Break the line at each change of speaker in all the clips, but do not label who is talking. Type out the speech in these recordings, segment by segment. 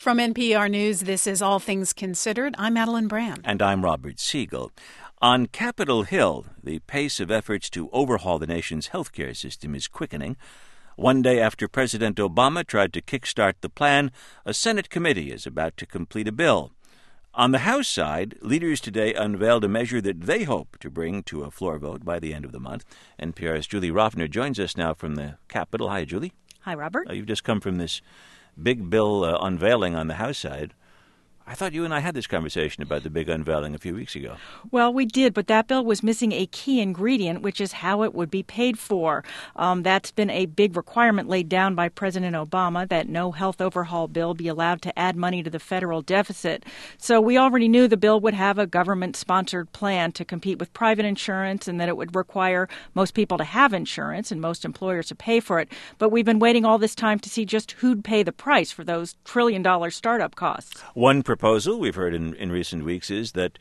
From NPR News, this is All Things Considered. I'm Madeline Brand.
And I'm Robert Siegel. On Capitol Hill, the pace of efforts to overhaul the nation's healthcare system is quickening. One day after President Obama tried to kickstart the plan, a Senate committee is about to complete a bill. On the House side, leaders today unveiled a measure that they hope to bring to a floor vote by the end of the month. NPR's Julie Rovner joins us now from the Capitol. Hi, Julie.
Hi, Robert.
You've just come from this big bill unveiling on the House side. I thought you and I had this conversation about the big unveiling a few weeks ago.
Well, we did, but that bill was missing a key ingredient, which is how it would be paid for. That's been a big requirement laid down by President Obama, that no health overhaul bill be allowed to add money to the federal deficit. So we already knew the bill would have a government-sponsored plan to compete with private insurance and that it would require most people to have insurance and most employers to pay for it. But we've been waiting all this time to see just who'd pay the price for those trillion-dollar startup costs.
One proposal we've heard in recent weeks is that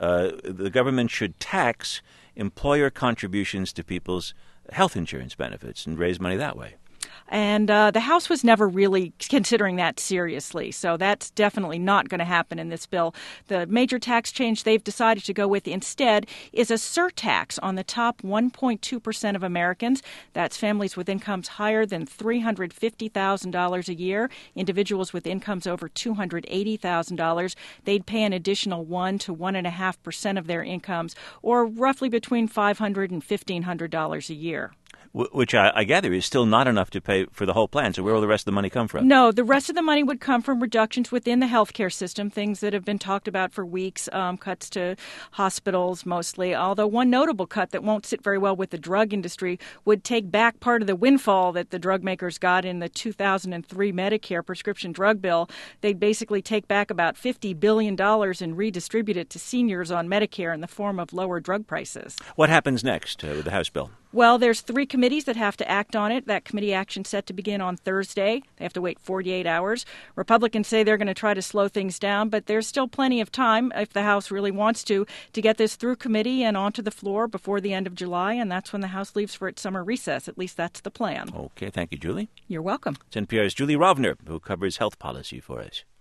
the government should tax employer contributions to people's health insurance benefits and raise money that way.
And the House was never really considering that seriously, so that's definitely not going to happen in this bill. The major tax change they've decided to go with instead is a surtax on the top 1.2% of Americans. That's families with incomes higher than $350,000 a year. Individuals with incomes over $280,000, they'd pay an additional 1 to 1.5% of their incomes, or roughly between $500 and $1,500 a year.
Which I gather is still not enough to pay for the whole plan. So where will the rest of the money come from?
No, the rest of the money would come from reductions within the healthcare system, things that have been talked about for weeks, cuts to hospitals mostly. Although one notable cut that won't sit very well with the drug industry would take back part of the windfall that the drug makers got in the 2003 Medicare prescription drug bill. They'd basically take back about $50 billion and redistribute it to seniors on Medicare in the form of lower drug prices.
What happens next with the House bill?
Well, there's 3 committees that have to act on it. That committee action set to begin on Thursday. They have to wait 48 hours. Republicans say they're going to try to slow things down, but there's still plenty of time, if the House really wants to get this through committee and onto the floor before the end of July, and that's when the House leaves for its summer recess. At least that's the plan.
Okay, thank you, Julie.
You're welcome.
It's NPR's Julie Rovner, who covers health policy for us.